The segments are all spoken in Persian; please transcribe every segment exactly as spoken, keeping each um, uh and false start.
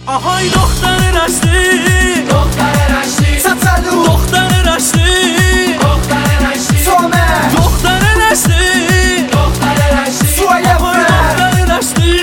آهای دختر رشتی، دختر رشتی، سطلو دختر رشتی، دختر رشتی، سومه دختر رشتی، دختر رشتی، سویه دختر رشتی.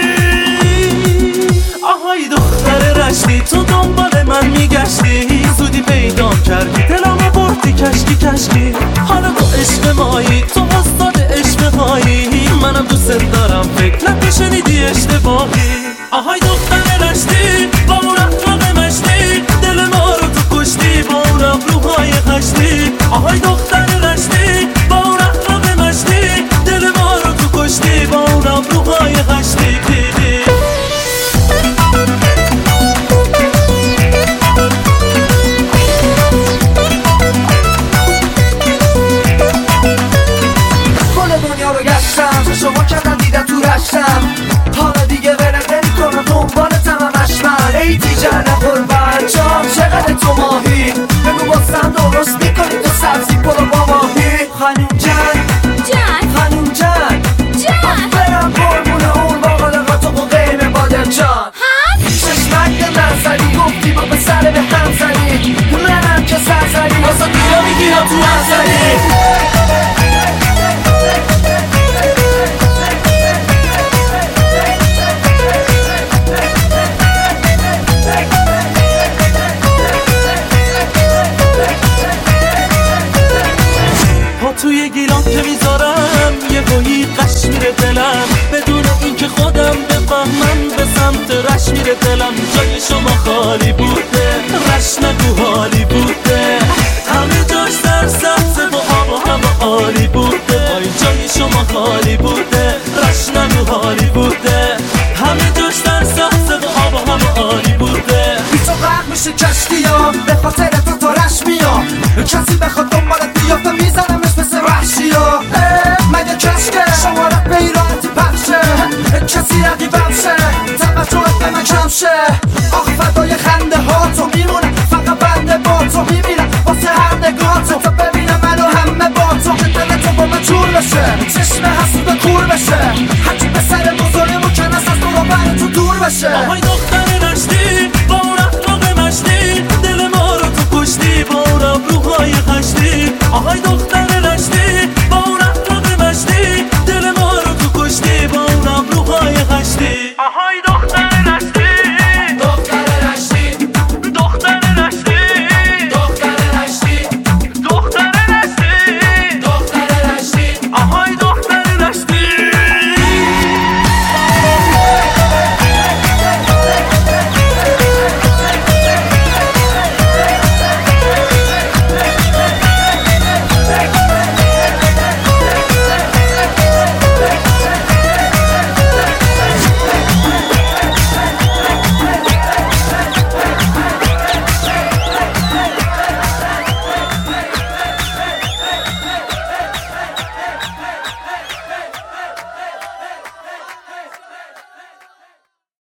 آهای دختر رشتی، تو دنبال من میگشتی، زودی پیدام کردی، دلمو بردی کشکی کشکی. حالا تو عشق مایی، تو استاد عشق هایی، منم دوست دارم، فکر نکن شنیدی اشتباهی. آهای دختر رشتی، با اون اخلاق مشتی، دل ما رو تو کشتی، با اون ابروهای خشتی. آهای دختر رشتی، با اون اخلاق مشتی، دل ما رو تو کشتی، با اون ابروهای خشتی. کل دنیا رو گشتم، شما کردن دیدم تو رشتم، حالا دیگه ولت نمی‌کنم، دنبالتم همش من. ای دیجن قربان جام، چقدر تو ماهی، بگو بازم درست میکنی تو سبزی پلو با ماهی. خانوم جان جان خانوم جان جان برم قربون اون باقالقا تو مقیم بادم جان. چشمک نزدی گفتی با پسر به هم زدی، منم که سرزدی واسه بیا میگی تو هم زدی. توی گیلان که میذارم یه بایی قش میره دلم، بدون اینکه خودم بفهمم به سمت رش میره دلم. جای شما خالی بوده، رش نگو حالی بوده، همه جاش در سبزه و آب و هوا عالی بوده. آی جای شما خالی بوده، رش نگو حالی بوده، همه جاش در سبزه و آب و هوا عالی بوده. بی تو غرق میشه کشتی ها، به خاطر تو تو رش میام، کسی بخواد دنبالت بیافته میزنمش مثل وحشی ها. مگه کشکه شمارت به ایرانتی پخشه، کسی رقیبم شه، توجهت به من کم شه. آخ فدای خنده ها تو میمونه، فقط بنده با تو میمیرم واسه هر نگاه تو، تا ببینم منو همه با تو، که دل تو با من جور بشه، چشم حسود و کور بشه، هرچی به سر بزرگمو کنست از تو رو بر تو دور بشه. آهای دختر رشتی، با اون اخلاق مشتی، دل ما رو تو کشتی، با اون ابروهای خشتی. آهای دختر